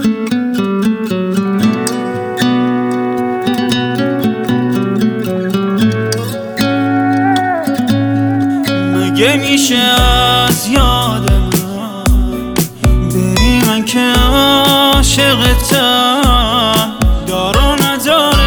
مگه میشه از یاد من بری؟ من که عاشقتم، دار و ندار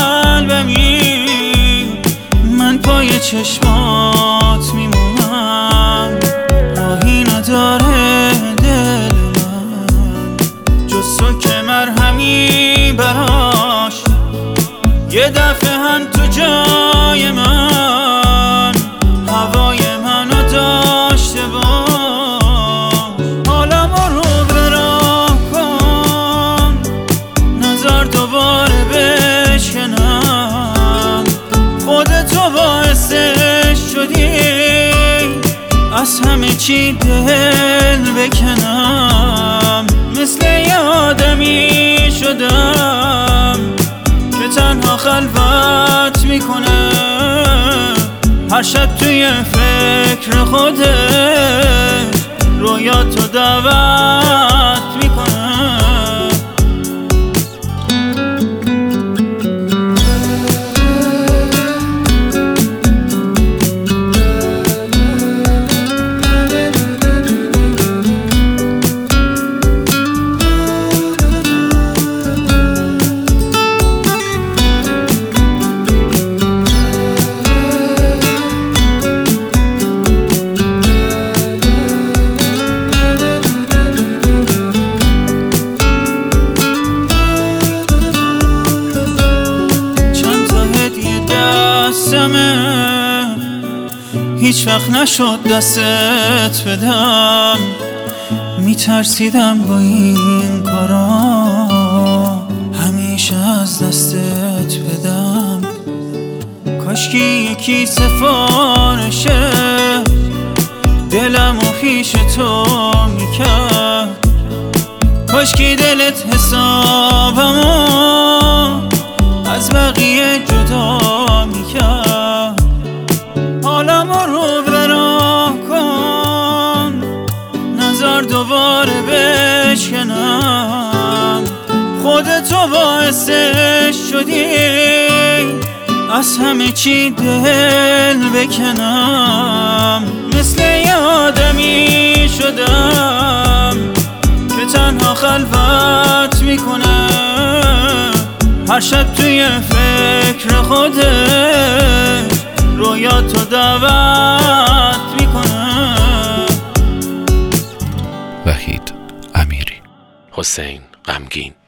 قلبمی، من پای چشمات میمونم، راهی نداره دل من جز تو که مرهمی براش، یه دفعه هم تو جای من هوای منو داشته باش. حالمو رو براه کن، نظر دوباره بشکنم، خودتو باعثش شدی از همه چی دل بکنم، مثل یه آدمی شدم که تنها خلوت میکنه، هر شب توی فکر خودش رویاتو دعوت میکنه. هیچ وقت نشد دستت بدم، میترسیدم با این کارا همیشه از دستت بدم، کاشکی یکی سفارشه دلمو پیش تو میکرد، کاشکی دلت حسابمو از بقیه جدا میکرد. حالمو رو براه کن، نظر دوباره بشکنم، خودتو باعثش شدی از همه چی دل بکنم، مثل یه آدمی شدم که تنها خلوت میکنه، هر شب توی فکر خودش رویاتو دعوت میکنه. وحید امیری. حسین غمگین.